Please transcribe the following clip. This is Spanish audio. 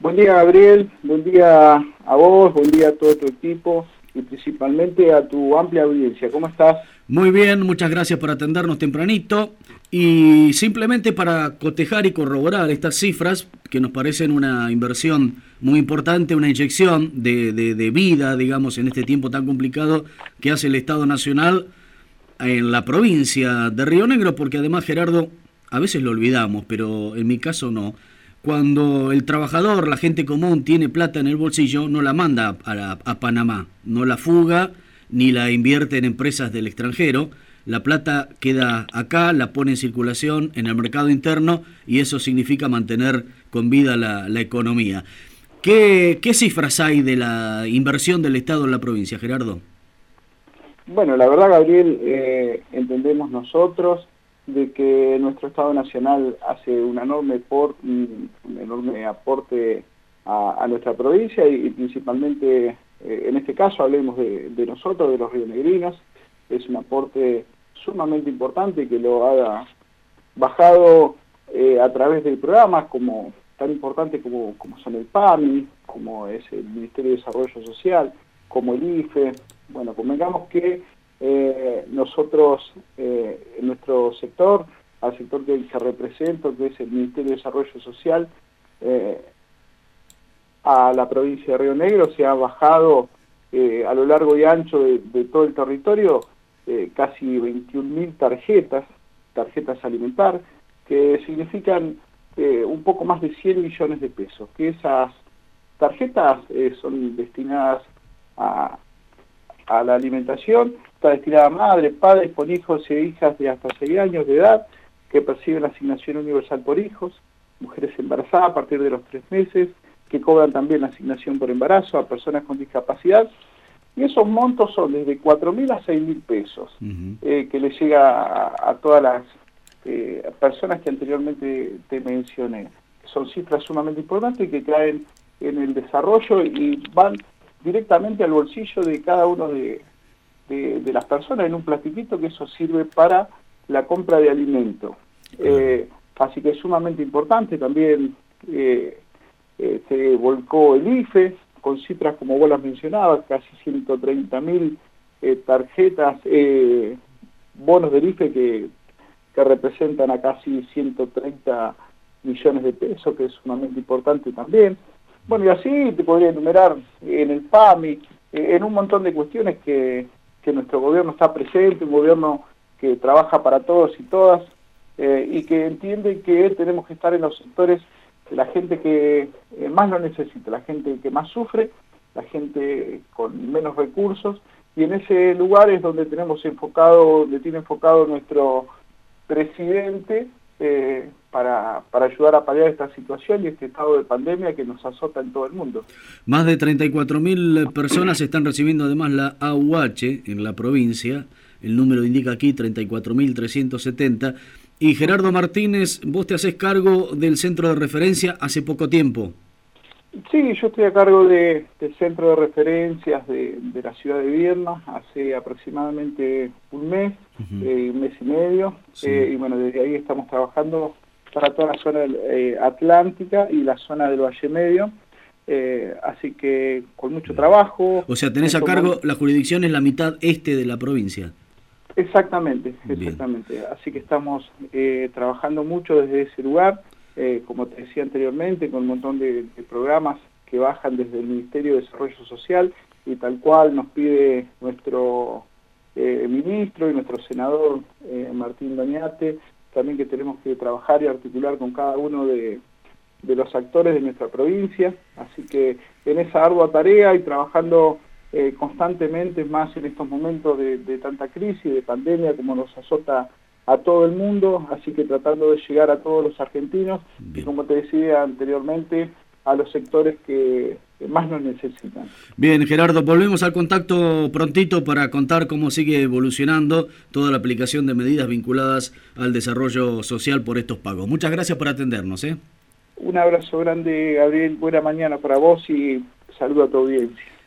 Buen día, Gabriel, buen día a vos, buen día a todo tu equipo y principalmente a tu amplia audiencia. ¿Cómo estás? Muy bien, muchas gracias por atendernos tempranito y simplemente para cotejar y corroborar estas cifras que nos parecen una inversión muy importante, una inyección de vida, digamos, en este tiempo tan complicado que hace el Estado Nacional en la provincia de Río Negro, porque además, Gerardo, a veces lo olvidamos, pero en mi caso no. Cuando el trabajador, la gente común, tiene plata en el bolsillo, no la manda a Panamá, no la fuga, ni la invierte en empresas del extranjero. La plata queda acá, la pone en circulación en el mercado interno y eso significa mantener con vida la economía. ¿Qué cifras hay de la inversión del Estado en la provincia, Gerardo? Bueno, la verdad, Gabriel, entendemos nosotros de que nuestro Estado Nacional hace un enorme aporte a nuestra provincia y principalmente, en este caso, hablemos de nosotros, de los rionegrinos. Es un aporte sumamente importante que lo ha bajado a través de programas tan importantes como son el PAMI, como es el Ministerio de Desarrollo Social, como el IFE. Bueno, convengamos que nosotros, en nuestro sector, al sector que represento, que es el Ministerio de Desarrollo Social, a la provincia de Río Negro se ha bajado a lo largo y ancho de todo el territorio casi 21.000 tarjetas alimentar, que significan un poco más de 100 millones de pesos, que esas tarjetas son destinadas a la alimentación, está destinada a madres, padres con hijos e hijas de hasta 6 años de edad, que perciben la asignación universal por hijos, mujeres embarazadas a partir de los 3 meses, que cobran también la asignación por embarazo a personas con discapacidad, y esos montos son desde 4.000 a 6.000 pesos, que les llega a todas las personas que anteriormente te mencioné. Son cifras sumamente importantes que caen en el desarrollo y van directamente al bolsillo de cada uno de las personas en un plastiquito, que eso sirve para la compra de alimento. Así que es sumamente importante. También se volcó el IFE con cifras como vos las mencionabas, casi 130.000 tarjetas, bonos del IFE que representan a casi 130 millones de pesos, que es sumamente importante también. Bueno, y así te podría enumerar en el PAMI, en un montón de cuestiones que nuestro gobierno está presente, un gobierno que trabaja para todos y todas, y que entiende que tenemos que estar en los sectores de la gente que más lo necesita, la gente que más sufre, la gente con menos recursos, y en ese lugar es donde tiene enfocado nuestro presidente para ayudar a paliar esta situación y este estado de pandemia que nos azota en todo el mundo. Más de 34.000 personas están recibiendo además la AUH en la provincia, el número indica aquí 34.370. Y Gerardo Martínez, vos te hacés cargo del centro de referencia hace poco tiempo. Sí, yo estoy a cargo del centro de referencias de la ciudad de Vierna hace aproximadamente un mes y medio, sí. Y bueno, desde ahí estamos trabajando para toda la zona atlántica y la zona del Valle Medio, así que con mucho trabajo. O sea, tenés a cargo, la jurisdicción es la mitad este de la provincia. Exactamente. Así que estamos trabajando mucho desde ese lugar. Como te decía anteriormente, con un montón de programas que bajan desde el Ministerio de Desarrollo Social y tal cual nos pide nuestro ministro y nuestro senador Martín Doñate, también que tenemos que trabajar y articular con cada uno de los actores de nuestra provincia. Así que en esa ardua tarea y trabajando constantemente, más en estos momentos de tanta crisis, de pandemia como nos azota a todo el mundo, así que tratando de llegar a todos los argentinos. Bien. Y como te decía anteriormente, a los sectores que más nos necesitan. Bien, Gerardo, volvemos al contacto prontito para contar cómo sigue evolucionando toda la aplicación de medidas vinculadas al desarrollo social por estos pagos. Muchas gracias por atendernos. Un abrazo grande, Gabriel, buena mañana para vos y saludo a tu audiencia.